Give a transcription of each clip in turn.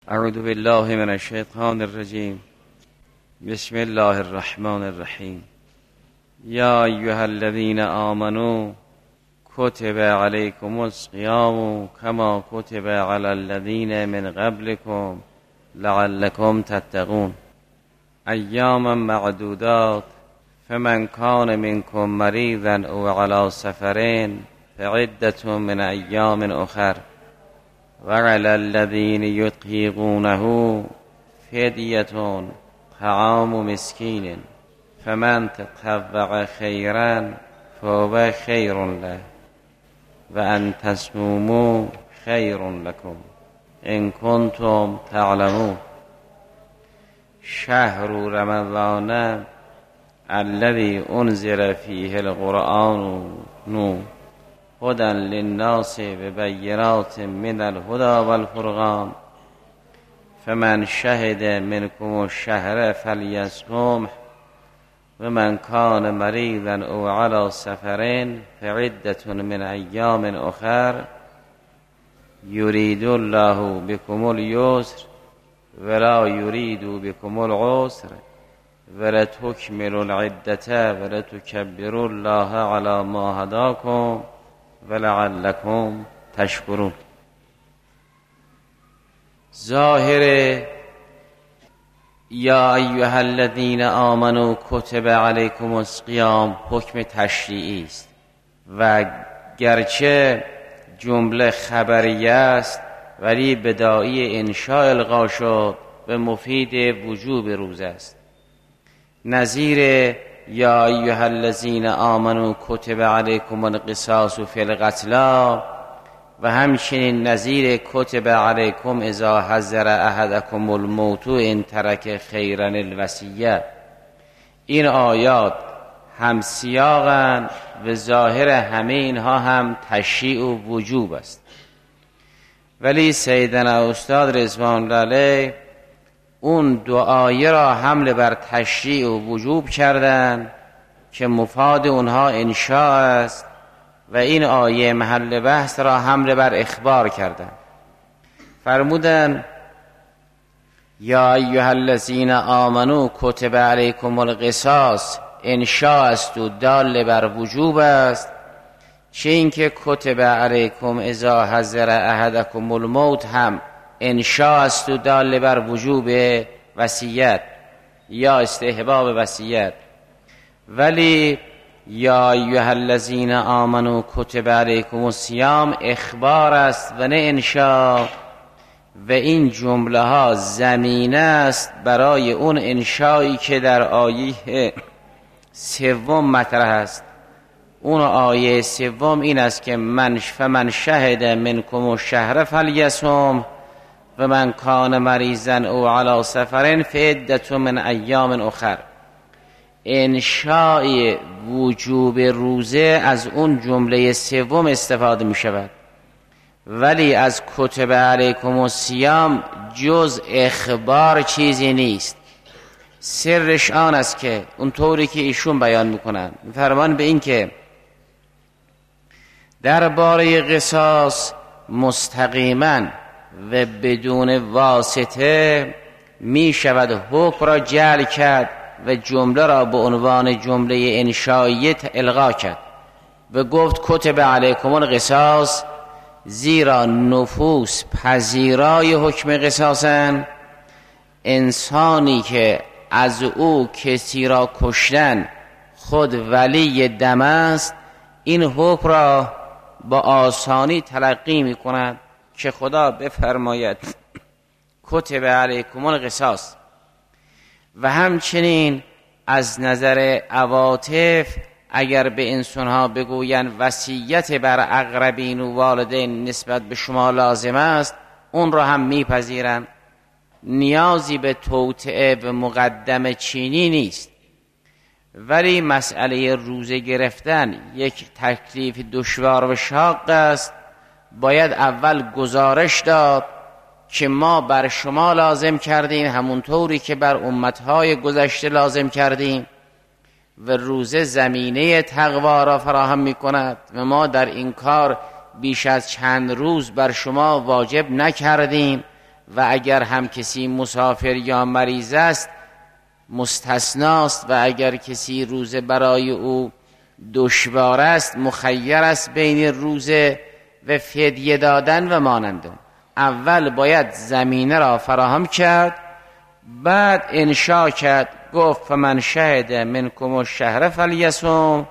اعوذ بالله من الشیطان الرجیم. بسم الله الرحمن الرحیم. یا ایها الذین آمنوا کتب علیکم الصیام کما کتب علی الذین من قبلکم لعلکم تتقون. ایاما معدودات فمن کان منکم مریضا او علی سفر فعدة من ایام اخر وعلى الذین یطیقونه فدیة طعام مسکین فمن تطوع خیرا فهو خیر له و ان تصوموا خیر لکم ان کنتم تعلمون. شهر رمضان الذی انزل فیه القرآن هدی للناس ببینات من الهدی والفرقان فمن شهد منکم الشهر فلیصمه و من کان مریضا او علی سفر فعدة من ایام اخر یرید الله بكم اليسر ولا یرید بكم العسر ولتکملوا العدة ولتکبروا الله علی ما هداکم ولعلکم تشکرون. ظاهر یا ایها الذین آمنوا کتب علیکم الصیام حکم تشریعی است و گرچه جمله خبریه است ولی بداعی انشاء القا شد به مفید وجوب روزه است. نظیر یا ایها الذین آمنوا کتب علیکم القصاص فی القتلی و همچنین نظیر کتب علیکم اذا حضر احدکم الموت ان ترک خیرا الوصیه. این آیات هم سیاقند و ظاهر همه اینها هم تشریع و وجوب است، ولی سیدنا استاد رضوان الله علیه اون دو آیه را حمل بر تشریع و وجوب کردند که مفاد اونها انشاء است و این آیه محل بحث را حمل بر اخبار کردند. فرمودند یا ایها الذین آمنوا کتب علیکم القصاص انشاء است و دال بر وجوب است، چه اینکه کتب علیکم اذا حضر احدکم الموت هم انشاء است و دال بر وجوب وصیت یا استحباب وصیت. ولی یا ایها الذین آمنوا کتب علیکم الصیام اخبار است و نه انشاء و این جمله ها زمینه است برای اون انشایی که در آیه سوم مطرح است. اون آیه سوم این است که فمن شهد منکم الشهر فلیصم و من کان مریضا او علی سفر فعدة من ایام اخر. انشاء وجوب روزه از اون جمله سوم استفاده می شود، ولی از کتب علیکم الصیام جز اخبار چیزی نیست. سرش آن است که اونطوری که ایشون بیان میکنن فرمان به این که درباره قصاص مستقیما و بدون واسطه می شود حکم را جعل کرد و جمله را به عنوان جمله انشائیه الغا کرد و گفت کتب علیکم القصاص، زیرا نفوس پذیرای حکم قصاصند. انسانی که از او کسی را کشتن خود ولی دم است این حکم را با آسانی تلقی می کند که خدا بفرماید کتب علیکم القصاص. و همچنین از نظر عواطف اگر به انسانها بگویند وصیت بر اقربین و والدین نسبت به شما لازم است اون را هم میپذیرند. نیازی به توطئه و مقدم چینی نیست، ولی مسئله روزه گرفتن یک تکلیف دشوار و شاق است. باید اول گزارش داد که ما بر شما لازم کردیم همونطوری که بر امتهای گذشته لازم کردیم و روزه زمینه تقوا را فراهم می کند و ما در این کار بیش از چند روز بر شما واجب نکردیم و اگر هم کسی مسافر یا مریض است مستثناست و اگر کسی روزه برای او دشوار است مخیر است بین روزه و فدیه دادن و مانند. اول باید زمینه را فراهم کرد، بعد انشا کرد، گفت فمن شهد منکم الشهر فلیصم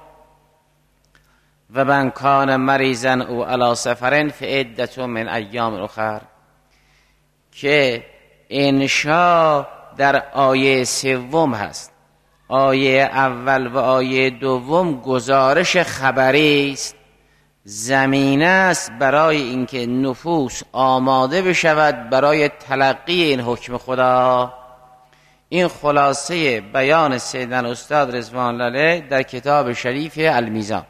و من کان مریضا او علی سفر فعدة من ایام اخر، که انشا در آیه سوم هست. آیه اول و آیه دوم گزارش خبری است، زمینه است برای اینکه نفوس آماده بشود برای تلقی این حکم خدا. این خلاصه بیان سیدنا استاد رضوان الله علیه در کتاب شریف المیزان.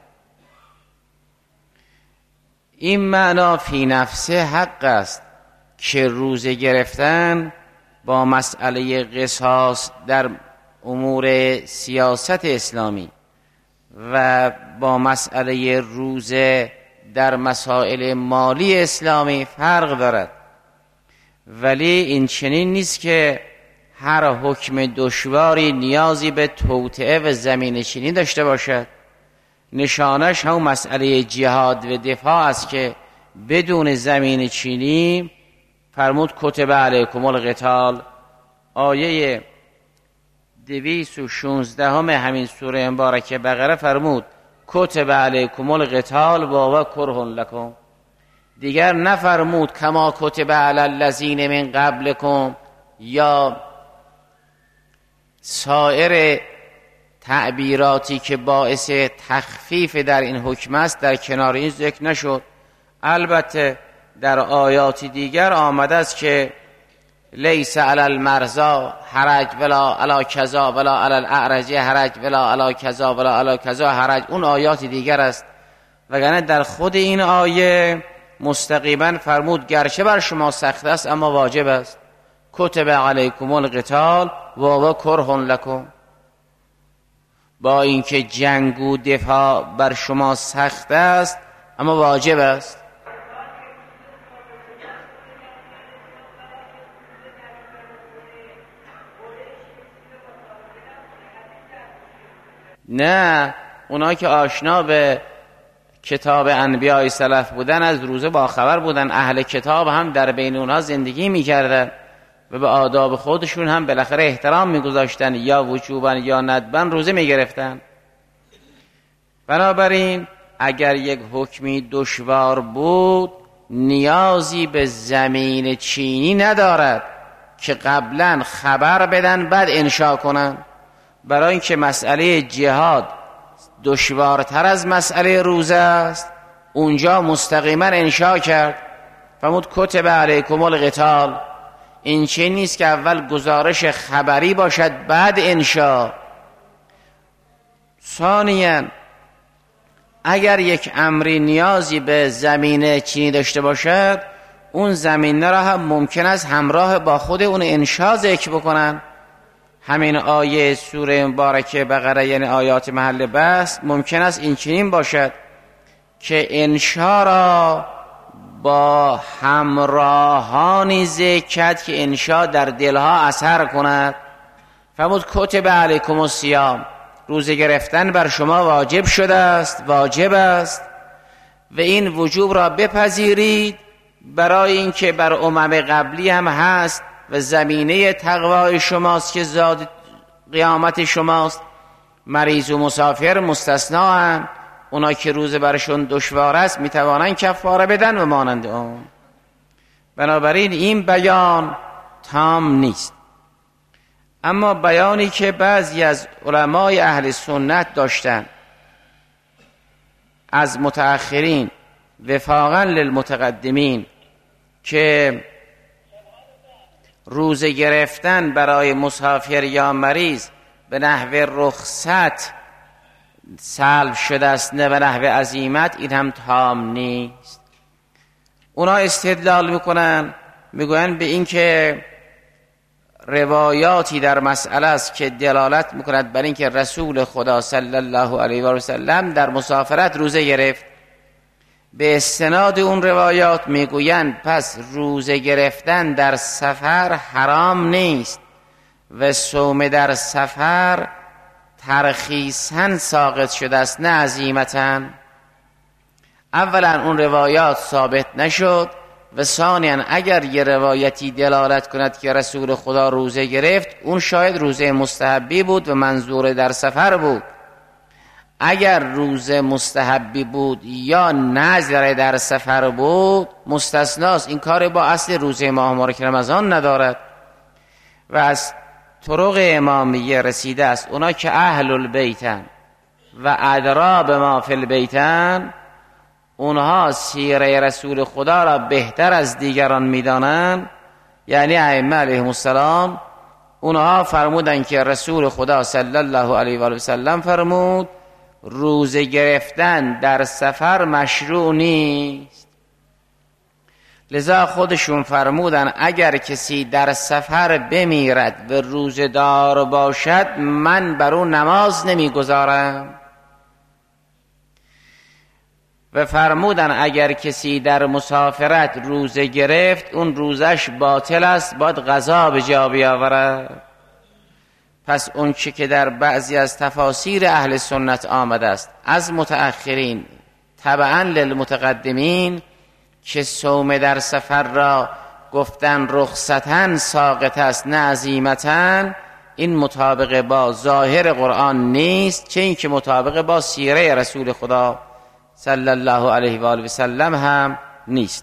این معنا فی نفسه حق است که روزه گرفتن با مسئله قصاص در امور سیاست اسلامی و با مسئله روزه در مسائل مالی اسلامی فرق دارد، ولی این چنین نیست که هر حکم دشواری نیازی به توطئه و زمین چینی داشته باشد. نشانش هم مسئله جهاد و دفاع است که بدون زمین چینی فرمود کتب علیکم القتال. آیه 216 همین سوره مبارکه بقره فرمود کتب علیکم القتال و کره لکم. دیگر نفرمود کما کتب علی الذین من قبلکم یا سایر تعبیراتی که باعث تخفیف در این حکم است در کنار این ذکر نشد. البته در آیات دیگر آمده است که لیس علی المرضى حرج ولا علی کذا ولا علی الاعرج حرج ولا علی کذا ولا علی کذا حرج. اون آیات دیگر است، وگرنه در خود این آیه مستقیما فرمود گرچه بر شما سخت است اما واجب است. کتب علیکم القتال و کره لکم، با اینکه جنگ و دفاع بر شما سخت است اما واجب است. نه، اونا که آشنا به کتاب انبیاء سلف بودن از روزه باخبر بودن، اهل کتاب هم در بین اونا زندگی میکردن و به آداب خودشون هم بالاخره احترام میگذاشتن، یا وجوبا یا ندبا روزه میگرفتن. بنابراین اگر یک حکمی دشوار بود نیازی به زمین چینی ندارد که قبلا خبر بدن بعد انشا کنن. برای اینکه مسئله جهاد دشوارتر از مسئله روزه است اونجا مستقیما انشا کرد، فرمود کتب علیکم القتال. این چه نیست که اول گزارش خبری باشد بعد انشا. ثانیاً اگر یک امری نیازی به زمینه چینی داشته باشد اون زمینه را هم ممکن است همراه با خود اون انشا ذکر بکنن. همین آیه سوره مبارکه بقره یعنی آیات محل بحث ممکن است این چنین باشد که انشا را با همراهانی ذکر کرد که انشا در دلها اثر کند. فرمود کتب علیکم الصیام، روزه گرفتن بر شما واجب شده است، واجب است و این وجوب را بپذیرید برای اینکه بر امم قبلی هم هست و زمینه تقوای شماست که زاد قیامت شماست. مریض و مسافر مستثنا هم، اونا که روزه برشون دشوار است میتوانند کفاره بدن و مانند اون. بنابراین این بیان تام نیست، اما بیانی که بعضی از علمای اهل سنت داشتن از متأخرین وفاقا للمتقدمین که روزه گرفتن برای مسافر یا مریض به نحو رخصت سلب شده است نه به نحو عزیمت، این هم تام نیست. اونا استدلال میکنن، میگوین به این که روایاتی در مسئله است که دلالت میکند بر این که رسول خدا صلی الله علیه و سلم در مسافرت روزه گرفت به استناد اون روایات میگویند پس روزه گرفتن در سفر حرام نیست و صوم در سفر ترخیصاً ساقط شده است نه عزیمتاً. اولا اون روایات ثابت نشد و ثانیاً اگر یه روایتی دلالت کند که رسول خدا روزه گرفت، اون شاید روزه مستحبی بود و منظور در سفر بود. اگر روزه مستحبی بود یا نذر در سفر بود مستثناست، این کار با اصل روزه ماه مبارک رمضان ندارد. و از طرق امامیه رسیده است اونا که اهل البیتن و ادرا به ما فی البیتن، اونها سیره رسول خدا را بهتر از دیگران میدانند، یعنی ائمه علیهم السلام. اونها فرمودند که رسول خدا صلی الله علیه و آله و سلم فرمود روزه گرفتن در سفر مشروع نیست. لذا خودشون فرمودن اگر کسی در سفر بمیرد و روزه دار باشد من بر او نماز نمیگذارم. و فرمودن اگر کسی در مسافرت روزه گرفت اون روزش باطل است، باید قضا به جا بیاورد. پس اون چی که در بعضی از تفاسیر اهل سنت آمده است از متأخرین تبعاً للمتقدمین که صوم در سفر را گفتن رخصتاً ساقط است نه عزیمتاً، این مطابق با ظاهر قرآن نیست، چه این که مطابق با سیره رسول خدا صلی الله علیه و آله و سلم هم نیست.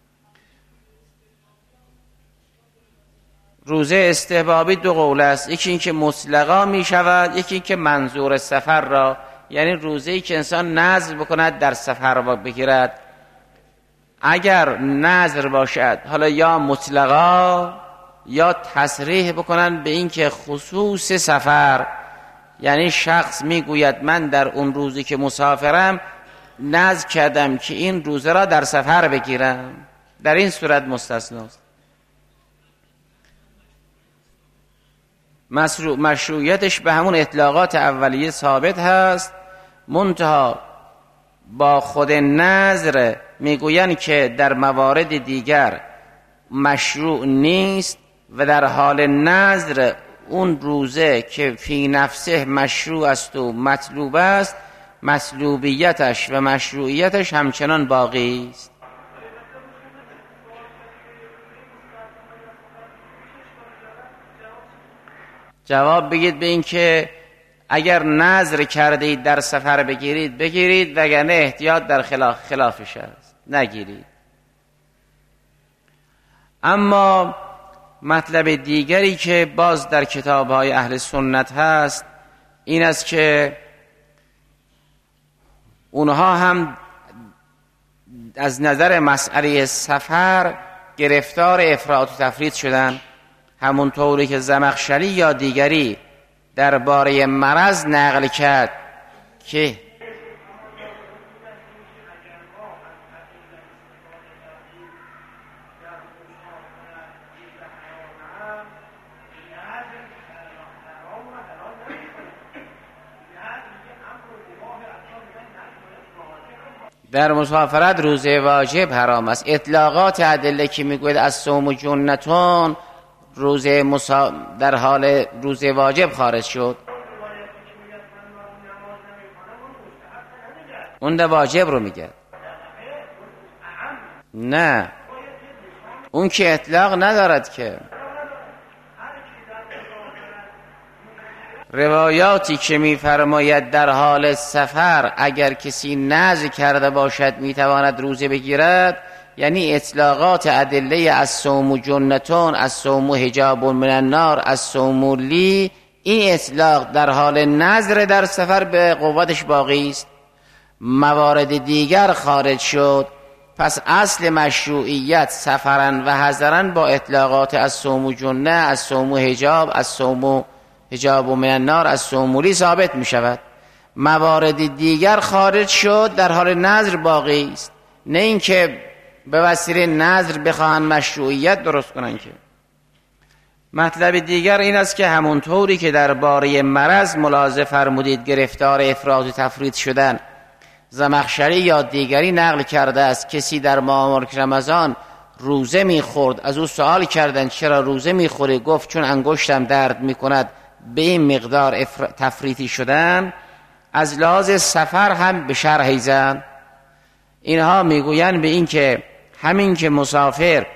روزه استحبابی دو قول است، یکی این که مطلقا می شود، یکی این که منظور سفر را، یعنی روزه‌ای که انسان نذر بکند در سفر بگیرد. اگر نذر باشد حالا یا مطلقا یا تصریح بکنن به این که خصوص سفر، یعنی شخص میگوید من در اون روزی که مسافرم نذر کردم که این روزه را در سفر بگیرم، در این صورت مستثناست. مشروعیتش به همون اطلاقات اولیه ثابت هست، منتها با خود نذر میگویند که در موارد دیگر مشروع نیست و در حال نذر اون روزه که فی نفسه مشروع است و مطلوب است مطلوبیتش و مشروعیتش همچنان باقی است. جواب بگید به این که اگر نذر کردید در سفر بگیرید وگرنه احتیاط در خلافش است نگیرید. اما مطلب دیگری که باز در کتاب‌های اهل سنت هست این است که اونها هم از نظر مسئله سفر گرفتار افراط و تفریط شدن، همونطوری که زمخشری یا دیگری درباره مرض نقل کرد که در مسافرت روزه واجب حرام است. اطلاقات ادله که میگوید از صوم جنتون در حال روزه واجب خارج شد، اون ده واجب رو میگه. نه اون که اطلاق ندارد که. روایاتی که میفرماید در حال سفر اگر کسی نذر کرده باشد میتواند روزه بگیرد، یعنی اطلاقات ادله از صوم جنتون، از صوم حجاب من النار، از صوم لی، این اطلاق در حال نذر در سفر به قوتش باقی است. موارد دیگر خارج شد، پس اصل مشروعیت سفرن و حضرن با اطلاقات از صوم جنه، از صوم حجاب، از صوم حجاب من النار، از صوم لی ثابت می شود. موارد دیگر خارج شد، در حال نذر باقی است، نه اینکه به وسیله نذر بخواهن مشروعیت درست کنن. که مطلب دیگر این است که همونطوری که درباره مرض ملاحظه فرمودید گرفتار افراط و تفریط شدن، زمخشری یا دیگری نقل کرده است کسی در ماه مبارک رمضان روزه میخورد، از او سوال کردند چرا روزه میخوری؟ گفت چون انگشتم درد میکند. به این مقدار تفریطی شدن. از لحاظ سفر هم به شرح زن اینها میگویند به این که همین که مسافر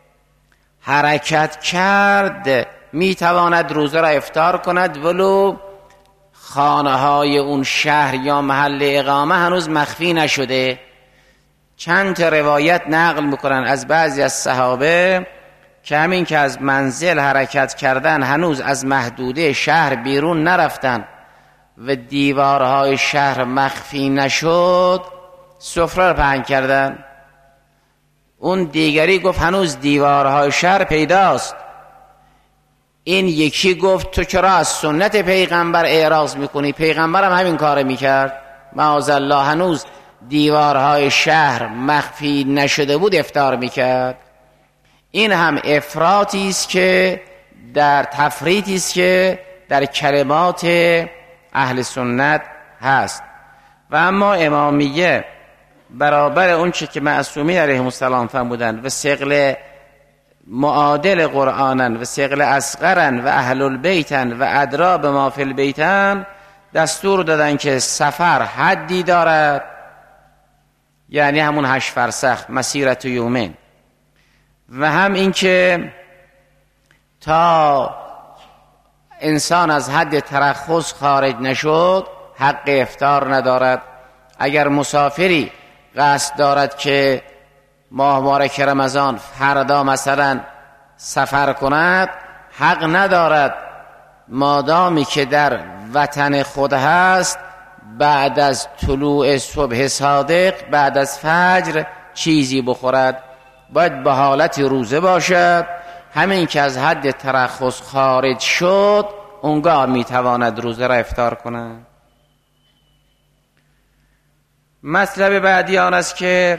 حرکت کرد میتواند روزه را افطار کند ولو خانه های اون شهر یا محل اقامه هنوز مخفی نشده. چند تا روایت نقل میکنن از بعضی از صحابه که همین که از منزل حرکت کردن هنوز از محدوده شهر بیرون نرفتن و دیوارهای شهر مخفی نشد سفره را پهن کردن. اون دیگری گفت هنوز دیوارهای شهر پیداست. این یکی گفت تو چرا از سنت پیغمبر اعراض میکنی؟ پیغمبر هم همین کار میکرد، معاذالله هنوز دیوارهای شهر مخفی نشده بود افطار میکرد. این هم افراطی است که در تفریطی است که در کلمات اهل سنت هست. و اما امامیه برابر اون چه که معصومین علیهم السلام فرمودند و ثقل معادل قرآنن و ثقل اصغرن و اهل البیتن و ادرا به ما فی البیتن، دستور دادن که سفر حدی دارد، یعنی همون 8 فرسخ مسیرت یومین، و هم این که تا انسان از حد ترخص خارج نشد حق افطار ندارد. اگر مسافری قصد دارد که ماه مبارک رمضان فردا مثلا سفر کند، حق ندارد مادامی که در وطن خود هست بعد از طلوع صبح صادق بعد از فجر چیزی بخورد. باید به حالت روزه باشد. همین که از حد ترخص خارج شد اونگاه میتواند روزه را افطار کند. مطلب بعدی آن است که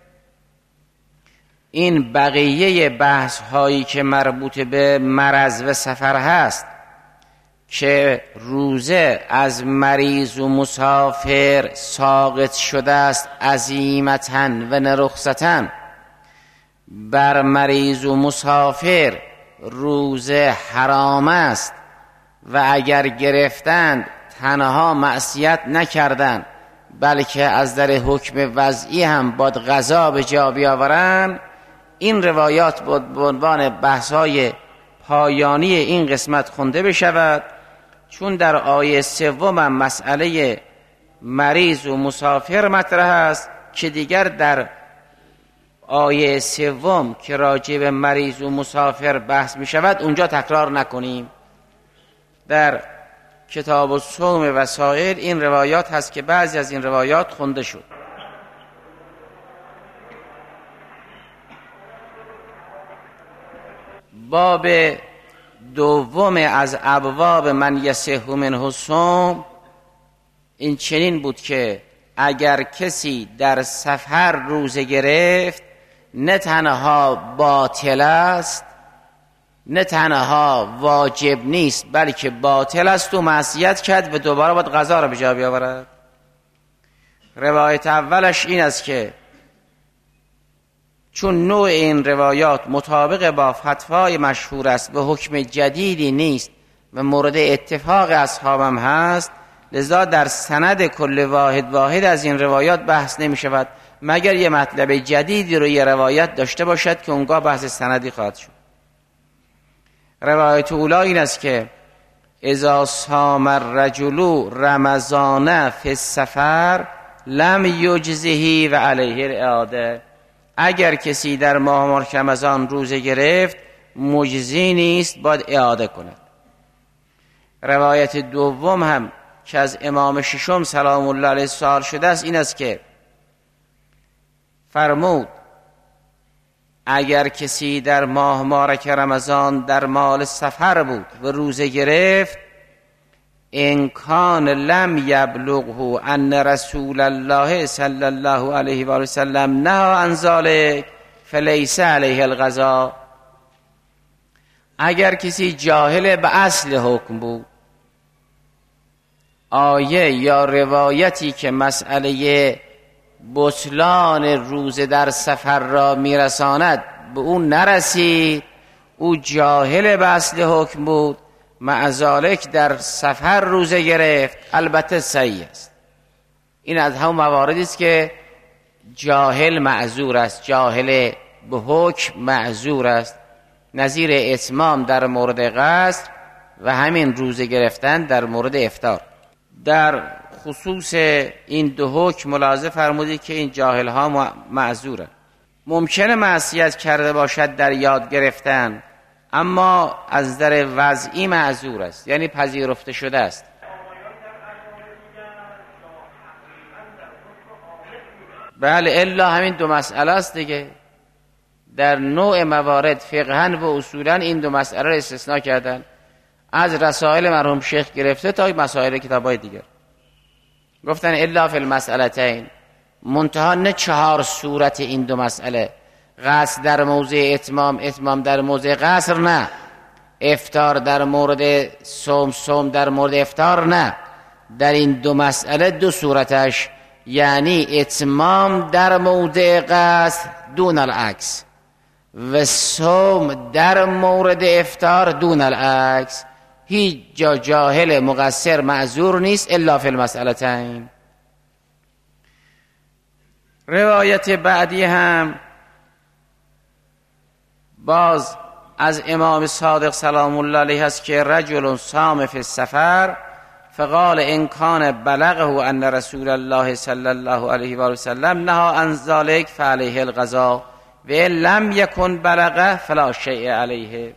این بقیه بحث هایی که مربوط به مرض و سفر هست که روزه از مریض و مسافر ساقط شده است عزیمتاً و نرخصتاً، بر مریض و مسافر روزه حرام است و اگر گرفتند تنها معصیت نکردند بلکه از در حکم وضعی هم باید قضا به جا بیاورند. این روایات به عنوان بحث‌های پایانی این قسمت خونده بشود، چون در آیه 3 هم مسئله مریض و مسافر مطرح است که دیگر در آیه 3 که راجع به مریض و مسافر بحث می شود اونجا تکرار نکنیم. در کتاب الصوم وسائل این روایات هست که بعضی از این روایات خونده شد. باب دوم از ابواب من یصح منه الصوم این چنین بود که اگر کسی در سفر روزه گرفت نه تنها باطل است نه تنها واجب نیست بلکه باطل است و معصیت کرد و دوباره باید قضا را به جا بیاورد. روایت اولش این است که چون نوع این روایات مطابق با فتوای مشهور است و حکم جدیدی نیست و مورد اتفاق اصحابم هست، لذا در سند کل واحد از این روایات بحث نمی شود مگر یه مطلب جدیدی رو یه روایت داشته باشد که اونگاه بحث سندی خواهد شد. روایت اولی این است که اذا صام الرجل رمضان فی السفر لم یجزه و علیه الاعاده، اگر کسی در ماه مبارک رمضان روزه گرفت مجزی نیست باید اعاده کند. روایت دوم هم که از امام ششم سلام الله علیه سوال شده است این است که فرمود اگر کسی در ماه مبارک رمضان در مال سفر بود و روزه گرفت ان کان لم یبلغه ان رسول الله صلی الله علیه و آله وسلم نهی عن ذلک فلیس علیه القضاء، اگر کسی جاهل به اصل حکم بود، آیه یا روایتی که مسئله بطلان روزه در سفر را میرساند به اون نرسید، او جاهل به اصل حکم بود، مع ذالک در سفر روزه گرفت، البته صحیح است. این از همون مواردی است که جاهل معذور است، جاهل به حکم معذور است، نظیر اتمام در مورد قصر و همین روزه گرفتن در مورد افطار. در خصوص این دو حکم ملاحظه فرمودید که این جاهل ها معذورند. ممکنه معصیت کرده باشد در یاد گرفتن، اما از در وضعی معذور است، یعنی پذیرفته شده است. بله، الا همین دو مسئله است دیگه. در نوع موارد فقهن و اصولا این دو مسئله را استثناء کردن، از رسائل مرحوم شیخ گرفته تا مسائل کتابای دیگر. گفتن الا فی المسئلتین، منتها نه 4 صورت این دو مسئله، قصر در موضع اتمام، اتمام در موضع قصر نه، افطار در مورد صوم، صوم در مورد افطار نه. در این دو مسئله دو صورتش، یعنی اتمام در موضع قصر دون العکس و صوم در مورد افطار دون العکس. هیچ جا جاهل مقصر معذور نیست الا فی المسئلتین. روایت بعدی هم باز از امام صادق سلام الله علیه است که رجل صام فی السفر فقال ان کان بلغه ان رسول الله صلی الله علیه و آله و سلم نهى عن ذلك فعليه القضاء و ان لم یکن بلغه فلا شیء علیه.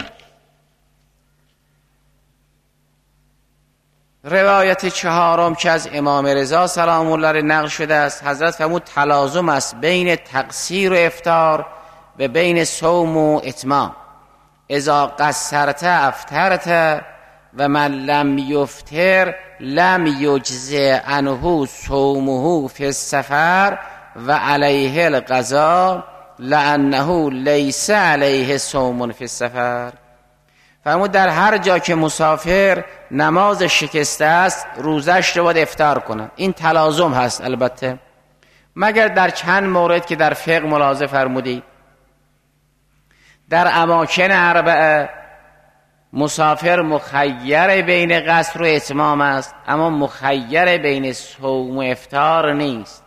روایت چهارم که از امام رضا سلام الله علیه نقل شده است، حضرت فرمود تلازم است بین تقصیر و افطار و بین صوم و اتمام. اذا قصرت افطرت و من لم یفطر لم یجزه عنه صومه فی السفر و علیه القضاء لانه لیس علیه صوم فی السفر. فرمود در هر جا که مسافر نماز شکسته است روزش رو باید افطار کنه. این تلازم هست البته، مگر در چند مورد که در فقه ملاحظه فرمودید. در اماکن اربعه مسافر مخیر بین قصر و اتمام است، اما مخیر بین صوم و افطار نیست.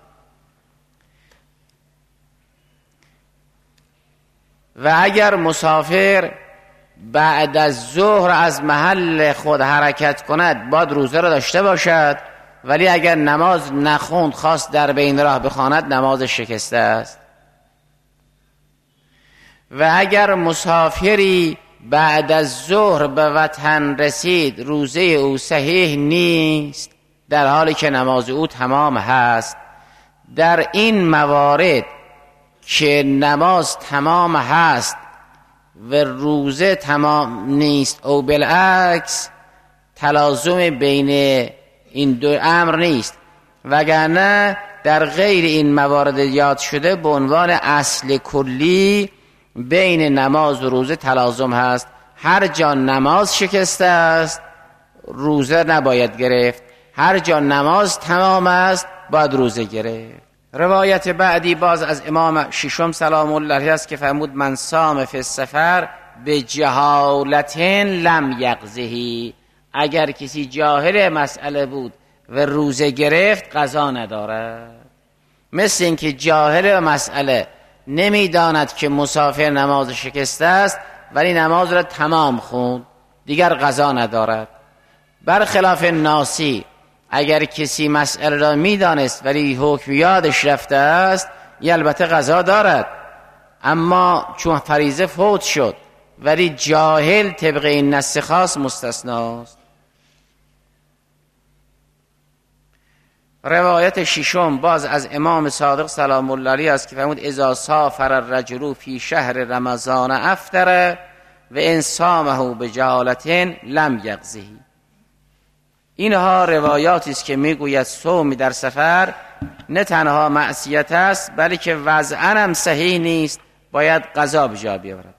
و اگر مسافر بعد از ظهر از محل خود حرکت کند باید روزه را داشته باشد، ولی اگر نماز نخوند خواست در بین راه بخواند نماز شکسته است. و اگر مسافری بعد از ظهر به وطن رسید روزه او صحیح نیست در حالی که نماز او تمام هست. در این موارد که نماز تمام هست و روزه تمام نیست او بالعکس، تلازم بین این دو امر نیست، وگرنه در غیر این موارد یاد شده به عنوان اصل کلی بین نماز و روزه تلازم هست. هر جا نماز شکسته است روزه نباید گرفت، هر جا نماز تمام است باید روزه گرفت. روایت بعدی باز از امام ششم سلام الله علیه است که فرمود من صام فی السفر به جهالت لم یقضه. اگر کسی جاهل مسئله بود و روزه گرفت قضا ندارد. مثل اینکه جاهل مسئله نمیداند که مسافر نماز شکسته است ولی نماز را تمام خوند دیگر قضا ندارد. برخلاف ناسی، اگر کسی مسئله را میدانست ولی حکم یادش رفته است البته قضا دارد، اما چون فریضه فوت شد ولی جاهل طبق این نص خاص مستثناست. روایت ششم باز از امام صادق سلام الله علیه است که فرمود اذا سافر الرجل فی شهر رمضان افطر و ان صامه بجهالت لم یقضه. اینها روایاتی است که میگوید صوم در سفر نه تنها معصیت است بلکه وضعاً هم صحیح نیست، باید قضا به جا بیاورد.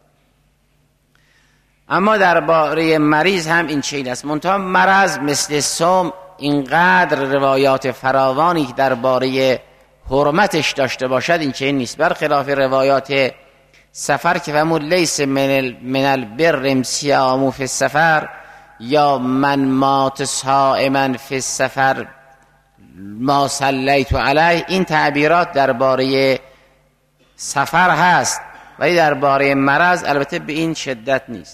اما درباره مریض هم این چنین است، منتها مرض مثل صوم اینقدر روایات فراوانی که درباره حرمتش داشته باشد این چنین نیست. برخلاف روایات سفر که فرمود لیس من البر صیام فی السفر یا من مات صائما فی السفر ما صلیت علیه، این تعبیرات درباره سفر هست ولی درباره مرض البته به این شدت نیست.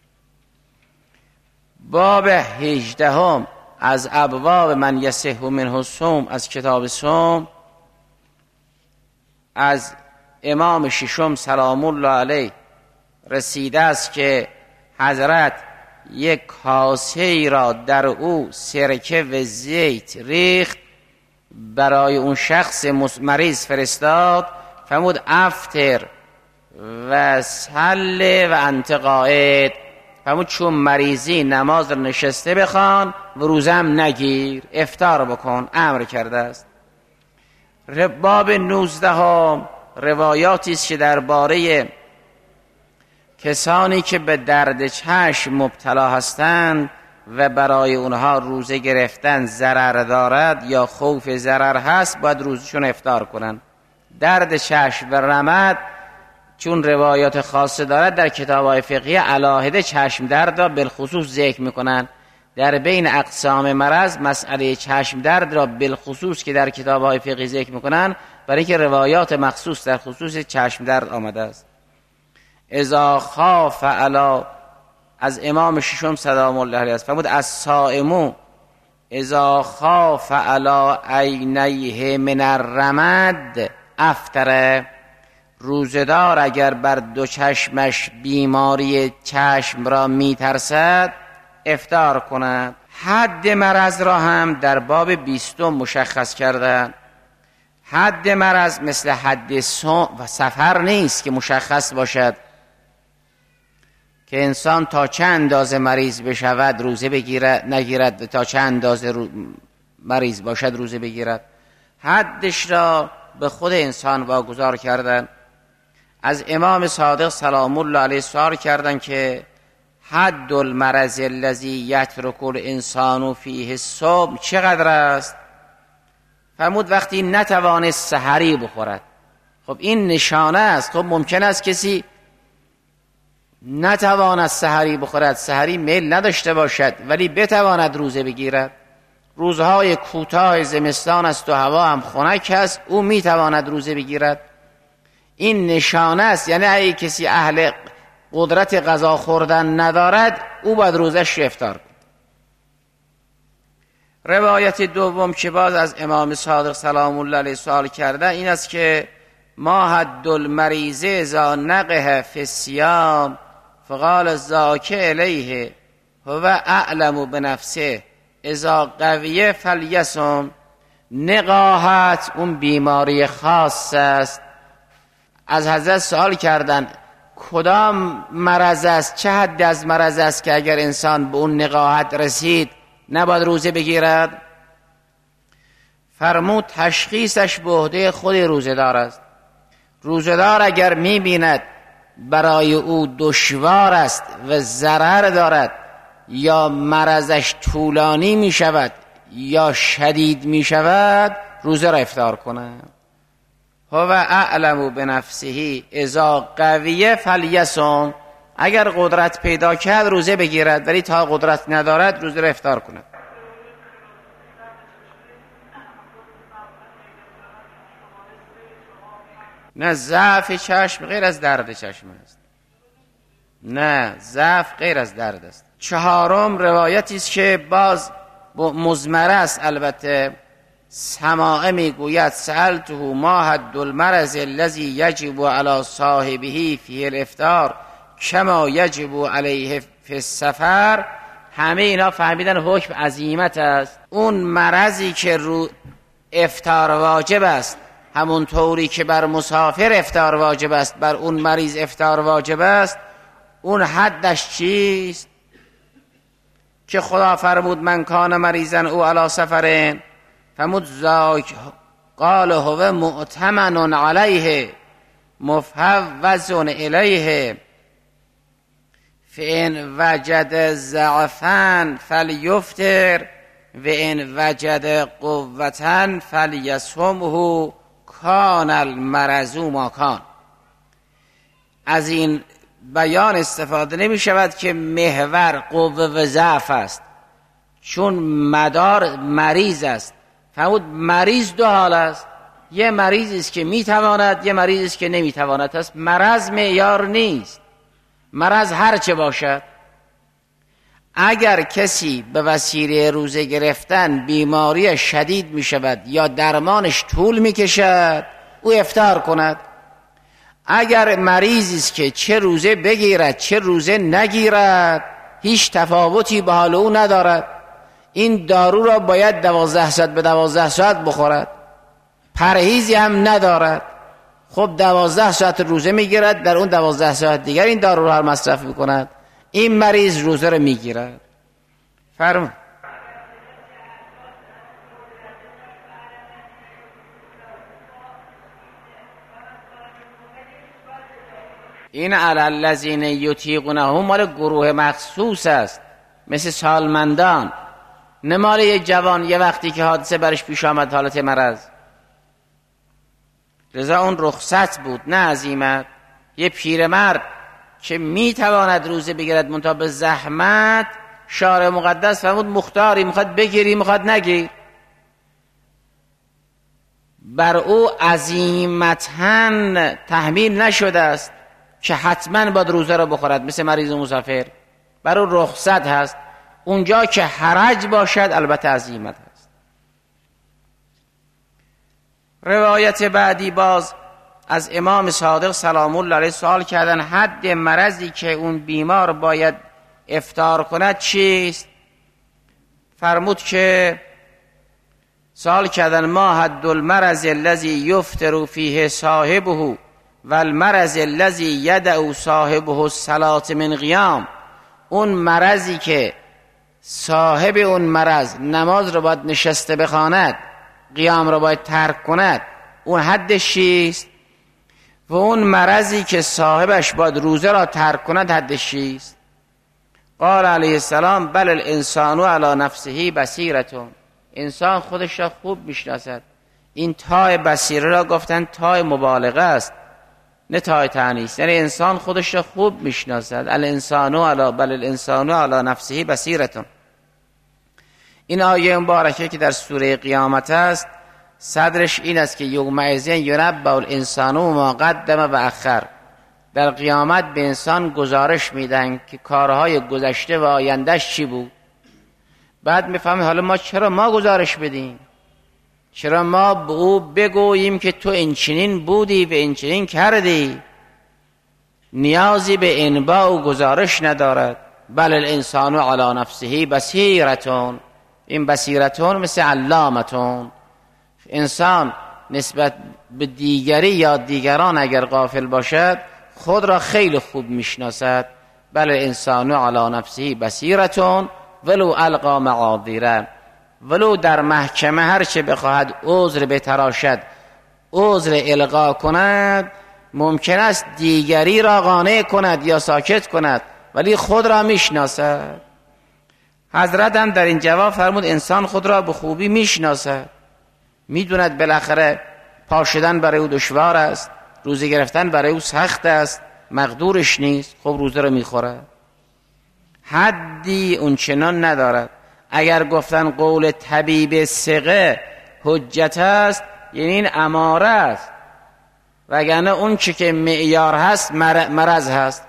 باب 18 از ابواب من یصح منه الصوم از کتاب صوم، از امام ششم سلام الله علیه رسیده است که حضرت یک کاسه ای را در او سرکه و زیت ریخت، برای اون شخص مریض فرستاد، فرمود افطر و صلی و انت قائد، فرمود چون مریضی نماز را نشسته بخوان و روزم نگیر، افطار بکن، امر کرده است. باب 19 روایاتی است که درباره کسانی که به درد چشم مبتلا هستند و برای اونها روزه گرفتن ضرر دارد یا خوف ضرر هست، باید روزشون افطار کنن. درد چشم و رمد چون روایات خاصه دارد در کتاب‌های فقهی علاهده چشم درد را بالخصوص ذکر میکنن. در بین اقسام مرض مسئله چشم درد را بالخصوص که در کتاب‌های فقهی ذکر میکنن برای اینکه روایات مخصوص در خصوص چشم درد آمده است. اذا خاف علی از امام ششم سلام الله علیه است، فرمود الصائم اذا خاف علی عینیه من الرمد افطر، روزدار اگر بر دو چشمش بیماری چشم را میترسد افطار کند. حد مرض را هم در باب 20 مشخص کردن. حد مرض مثل حد سفر نیست که مشخص باشد که انسان تا چه اندازه مریض بشود روزه بگیرد نگیرد و تا چه اندازه مریض باشد روزه بگیرد. حدش را به خود انسان واگذار کردن. از امام صادق سلام الله علیه سوال کردن که حد المرض الذی یترک الانسان فیه الصوم چقدر است؟ فرمود وقتی نتوانست سحری بخورد. خب این نشانه است. خب ممکن است کسی نتواند سحری بخورد، سحری میل نداشته باشد ولی بتواند روزه بگیرد. روزهای کوتاه زمستان است و هوا هم خنک است، او میتواند روزه بگیرد. این نشانه است. یعنی اگه کسی اهل قدرت غذا خوردن ندارد او باید روزش افطار کند. روایت دوم که باز از امام صادق سلام الله علیه سوال کرده این است که ما حد المریض اذا نقه فی الصیام فقال ذاک الیه هو اعلم بنفسه اذا قویه فلیصم. نقاهت اون بیماری خاص است. از حضرت سوال کردن کدام مرض است، چه حد از مرض است که اگر انسان به اون نقاهت رسید نباید روزه بگیرد؟ فرمود تشخیصش به عهده خود روزه‌دار است. روزه‌دار اگر می‌بیند برای او دشوار است و ضرر دارد یا مرضش طولانی می‌شود یا شدید می‌شود روزه را افطار کند. هو اعلم بنفسه اذا قویه فلیصم. اگر قدرت پیدا کرد روزه بگیرد ولی تا قدرت ندارد روزه را افطار کند. نه ضعف چشم غیر از درد چشم است. نه ضعف غیر از درد است. چهارم روایتی است که باز مزمره است. البته سماعه میگوید سألته ما حد المرض الذی یجب علی صاحبه فی الافطار کما یجب علیه فی السفر. همه اینا فهمیدن حکم عزیمت است. اون مرضی که رو افطار واجب است همون طوری که بر مسافر افطار واجب است بر اون مریض افطار واجب است. اون حدش چیست که خدا فرمود من کان مریضا او علی سفرین فرمود ذاک قال هو مؤتمن علیه مفوض الیه فان وجد ضعفا فلیفطر و ان وجد قوة فلیصمه کان المرض ما کان. از این بیان استفاده نمی شود که محور قوه و ضعف است، چون مدار مریض است. فرمود مریض دو حال است، یه مریضی است که میتواند، یه مریضی است که نمیتواند. است مرض معیار نیست، مرض هر چه باشد. اگر کسی به وسیله روزه گرفتن بیماری شدید می شود یا درمانش طول می کشد، او افطار کند. اگر مریضی است که چه روزه بگیرد چه روزه نگیرد هیچ تفاوتی به حال او ندارد، این دارو را باید 12 ساعت به 12 ساعت بخورد، پرهیزی هم ندارد. خب 12 ساعت روزه میگیرد، در اون 12 ساعت دیگر این دارو را مصرف میکند، این مریض روزه را میگیرد. فرمون این علی الذین یطیقونه مال گروه مخصوص است، مثل سالمندان، نه مال یه جوان یه وقتی که حادثه برش پیش آمد حالت مرض. لذا اون رخصت بود نه عزیمت. یه پیرمرد که میتواند روزه بگیرد منتها به زحمت، شارع مقدس فرمود مختاری، میخواد بگیری میخواد نگیر، بر او عزیمتاً تحمیل نشده است که حتما باید روزه را بخورد، مثل مریض و مسافر، بر او رخصت هست. اونجا که حرج باشد البته عزیمت هست. روایت بعدی باز از امام صادق سلام الله علیه سوال کردن حد مرضی که اون بیمار باید افطار کند چیست؟ فرمود که سوال کردن ما حد المرض الذی یفطر فیه صاحبه و المرض الذی یدع صاحبه الصلاة من قیام. اون مرضی که صاحب اون مرض نماز رو باید نشسته بخواند، قیام رو باید ترک کند، اون حدش چیست؟ و اون مرضی که صاحبش باید روزه را ترک کند حدش چیست؟ قال علیه السلام بل الانسان علی نفسه بصیرة. انسان خودش را خوب میشناسد. این تای بصیره را گفتن تای مبالغه است نه تای تانیث، یعنی انسان خودش را خوب میشناسد. الانسان علی بل الانسان علی نفسه بصیرة. این آیه مبارکه که در سوره قیامت است صدرش این است که یومئذ ینبأ الانسان ما قدم و اخر. در قیامت به انسان گزارش میدن که کارهای گذشته و آیندهش چی بود. بعد میفهمیم حالا ما چرا ما گزارش بدیم، چرا ما به او بگوییم که تو این چنین بودی و این چنین کردی. نیازی به انباء و گزارش ندارد. بل الانسان علی نفسه بصیرة. این بصیرتون مثل علامتون. انسان نسبت به دیگری یا دیگران اگر غافل باشد خود را خیلی خوب میشناسد. بل انسان علی نفسه بصیرة ولو القا معاذیره. ولو در محکمه هر چه بخواهد عذر بتراشد، عذر القا کند، ممکن است دیگری را قانع کند یا ساکت کند، ولی خود را میشناسد. حضرت هم در این جواب فرمود انسان خود را به خوبی میشناسد، میدوند بالاخره پاشدن برای او دشوار است، روزه گرفتن برای او سخت است، مقدورش نیست، خب روزه را میخوره. حدی اون چنان ندارد. اگر گفتن قول طبیب ثقه حجت است، یعنی این اماره است، وگرنه اون چی که معیار هست مرض هست.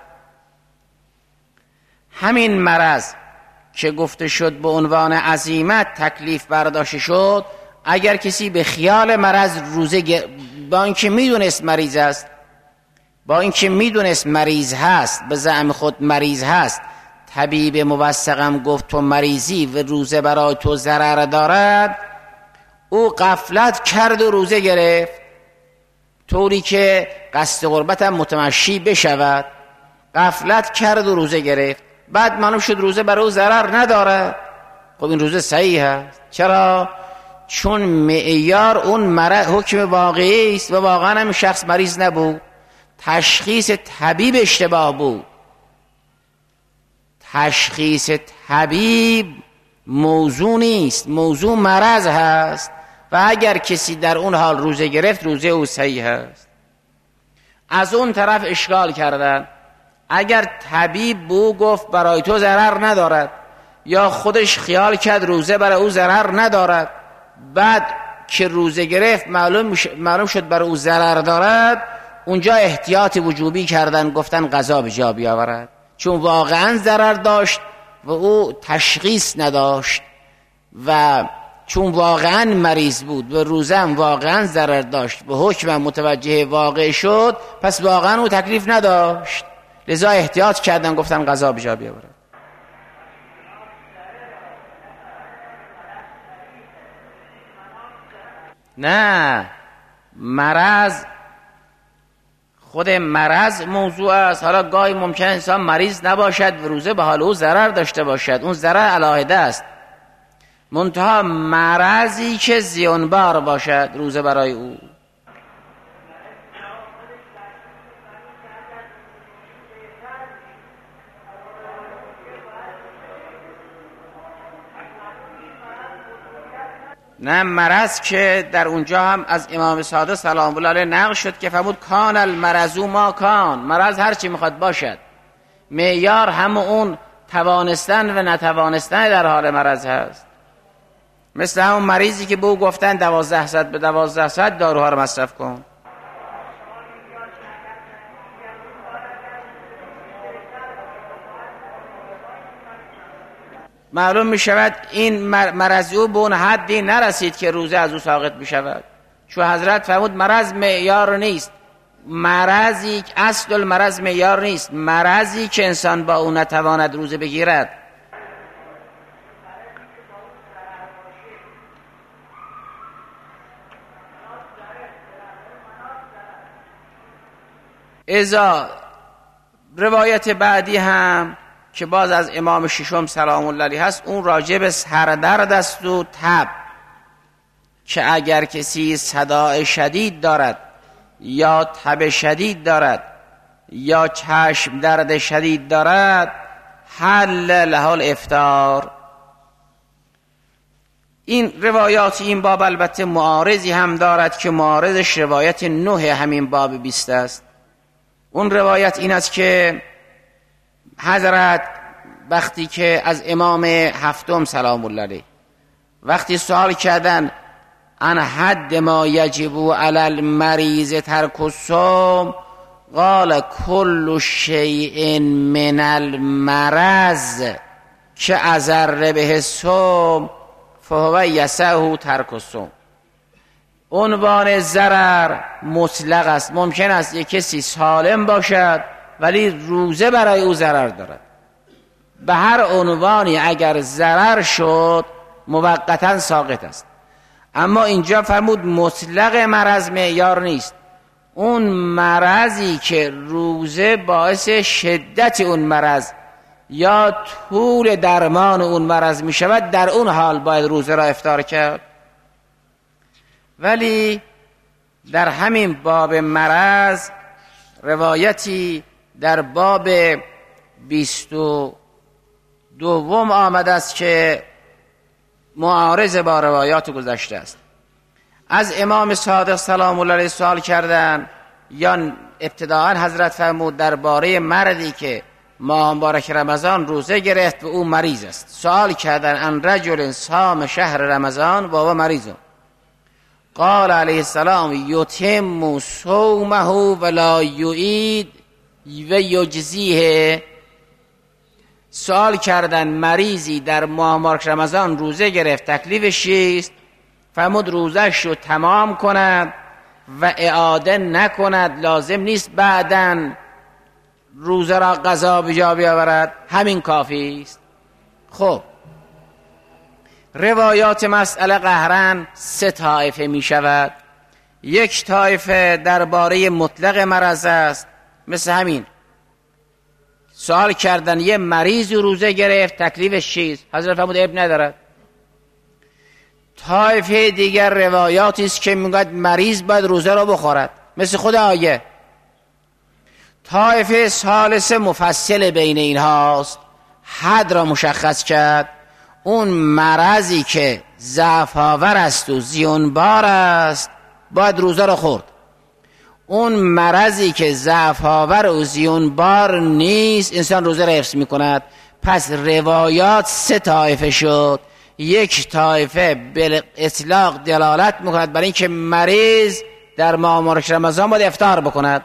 همین مرض که گفته شد به عنوان عزیمت تکلیف برداشته شد، اگر کسی به خیال مرض روزه با اینکه میدونست مریض است، با اینکه میدونست مریض هست، به زعم خود مریض هست، طبیب موثقم گفت تو مریضی و روزه برای تو ضرر دارد، او غفلت کرد و روزه گرفت طوری که قصد قربت هم متمشی بشود. غفلت کرد و روزه گرفت، بعد معلوم شد روزه برای او ضرر نداره. خب این روزه صحیح است. چرا؟ چون معیار اون مرض حکم واقعی است و واقعا هم شخص مریض نبود. تشخیص طبیب اشتباه بود. تشخیص طبیب موضوع نیست، موضوع مرض هست. و اگر کسی در اون حال روزه گرفت روزه او صحیح است. از اون طرف اشکال کردن اگر طبیب بو گفت برای تو ضرر ندارد یا خودش خیال کرد روزه برای او ضرر ندارد، بعد که روزه گرفت معلوم شد برای او ضرر دارد، اونجا احتیاط وجوبی کردن، گفتن قضا به جا بیاورد، چون واقعا ضرر داشت و او تشخیص نداشت و چون واقعا مریض بود و روزه هم واقعا ضرر داشت و حکم متوجه واقع شد، پس واقعا او تکلیف نداشت، لذا احتیاط کردن، گفتن قضا به جا بیاورد. نه، مرض خود مرض موضوع است. حالا گاهی ممکن انسان مریض نباشد و روزه به حال او ضرر داشته باشد، اون ضرر علاهده است، منتها مرضی که زیانبار باشد روزه برای او. نه، مرض که در اونجا هم از امام صادق سلام الله علیه نقل شد که فرمود کان المرض ما کان، مرض هر چی میخواد باشد، معیار هم اون توانستن و نتوانستن در حال مرض هست. مثل همون مریضی که به او گفتن 12 ساعت به 12 ساعت داروها رو مصرف کن. معلوم می شود این مرض او به اون حدی نرسید که روزه از او ساقط می شود، چون حضرت فرمود مرض معیار نیست، مرضی اصل المرض معیار نیست، مرضی که انسان با او نتواند روزه بگیرد. ازا روایت بعدی هم که باز از امام ششم سلام الله علیه هست، اون راجع به سردرد است و تب، که اگر کسی صداع شدید دارد یا تب شدید دارد یا چشم درد شدید دارد، حل له الافطار. این روایات این باب البته معارضی هم دارد که معارضش روایت 9 همین باب 20 است. اون روایت این است که حضرت وقتی که از امام هفتم سلام الله علیه وقتی سوال کردن عن حد ما یجب علی المریض ترک الصوم، قال کل شیء من المرض که اضر به الصوم فهو یسعه ترک الصوم. عنوان ضرر مطلق است، ممکن است یک کسی سالم باشد ولی روزه برای او ضرر دارد، به هر عنوانی اگر ضرر شد موقتا ساقط است. اما اینجا فرمود مطلق مرض معیار نیست، اون مرضی که روزه باعث شدت اون مرض یا طول درمان اون مرض می شود، در اون حال باید روزه را افطار کرد. ولی در همین باب مرض روایتی در باب 22 آمده است که معارض با روایات گذشته است. از امام صادق سلام الله علیه سوال کردن، یا ابتداء حضرت فرمود درباره مردی که ماه مبارک رمضان روزه گرفت و او مریض است. سوال کردن ان رجل صام شهر رمضان و هو مریض، قال علیه السلام یتم صومه ولا یعید و یجزیه. سوال کردن مریضی در ماه مبارک رمضان روزه گرفت، تکلیفش چیست؟ فرمود روزش رو تمام کند و اعاده نکند، لازم نیست بعداً روزه را قضا به جا بیاورد، همین کافی است. خب روایات مسئله قهرن 3 طایفه می شود. یک طایفه درباره مطلق مرض است، مثل همین سوال کردن یه مریض روزه گرفت، تکلیفش چیست؟ حضرت فرمود عیب ندارد. طایفه دیگر روایاتی است که میگوید مریض باید روزه را بخورد، مثل خود آیه. طایفه ثالثه مفصل بین اینهاست، حد را مشخص کرد. اون مرضی که ضعف آور است و زیانبار است باید روزه را خورد. اون مرضی که ضعف آور و زیانبار نیست انسان روزه را حفظ میکند. پس روایات سه طایفه شد. یک طایفه به اطلاق دلالت میکند برای اینکه مریض در ماه مبارک رمضان باید افطار بکند.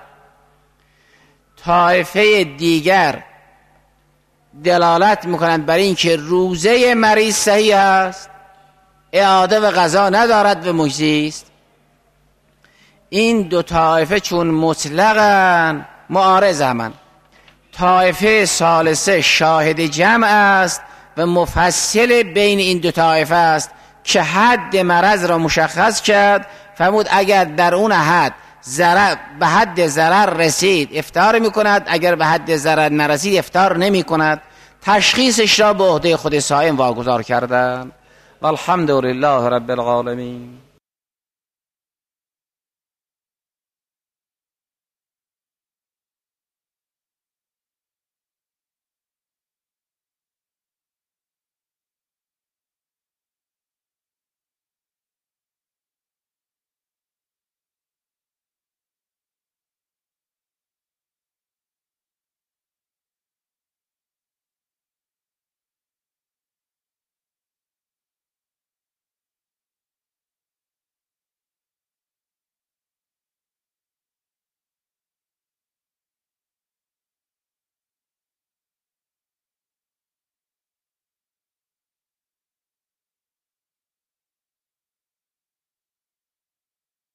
طایفه دیگر دلالت میکنند برای اینکه روزه مریض صحیح است، اعاده و قضا ندارد و مجزی است. این دو طایفه چون مطلقاً معارض همند. طایفه ثالثه شاهد جمع است و مفصل بین این دو طایفه است که حد مرض را مشخص کرد، فرمود اگر در اون حد به حد ضرر رسید افطار میکند، اگر به حد ضرر نرسید افطار نمیکند. تشخیصش را به عهده خود صائم واگذار کردند. والحمد لله رب العالمین.